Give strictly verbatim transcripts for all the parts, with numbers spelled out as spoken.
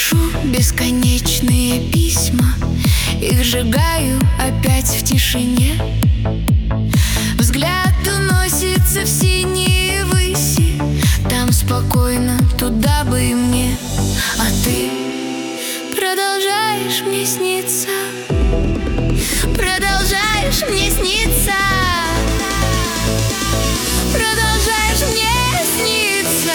пишу бесконечные письма, их сжигаю опять в тишине. Взгляд уносится в синие выси, там спокойно, туда бы и мне. А ты продолжаешь мне сниться, продолжаешь мне сниться, продолжаешь мне сниться.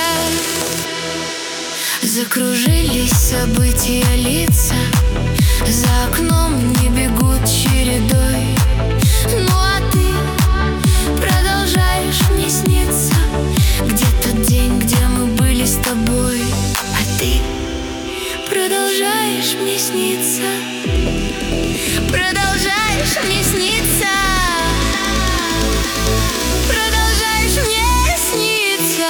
Закружились события, лица за окном не бегут чередой. Ну а ты продолжаешь мне сниться, где тот день, где мы были с тобой. А ты продолжаешь мне сниться, продолжаешь мне сниться, продолжаешь мне сниться.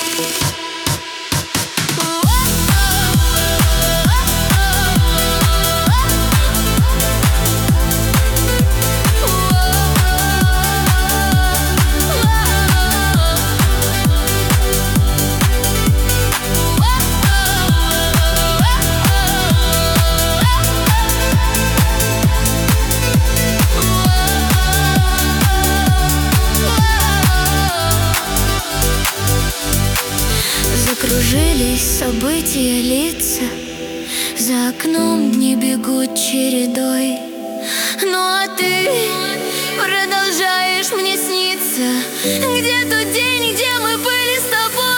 Закружились события, лица за окном не бегут чередой. Ну а ты продолжаешь мне сниться, где тот день, где мы были с тобой.